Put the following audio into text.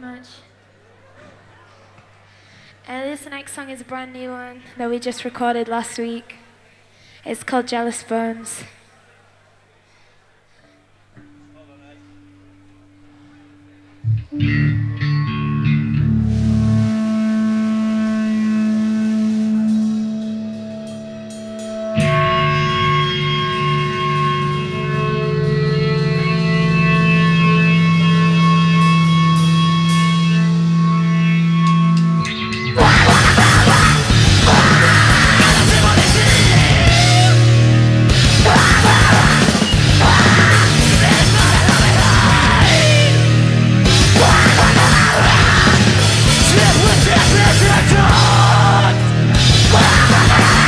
much. This next song is a brand new one that we just recorded last week. It's called Jealous Bones. Hold on,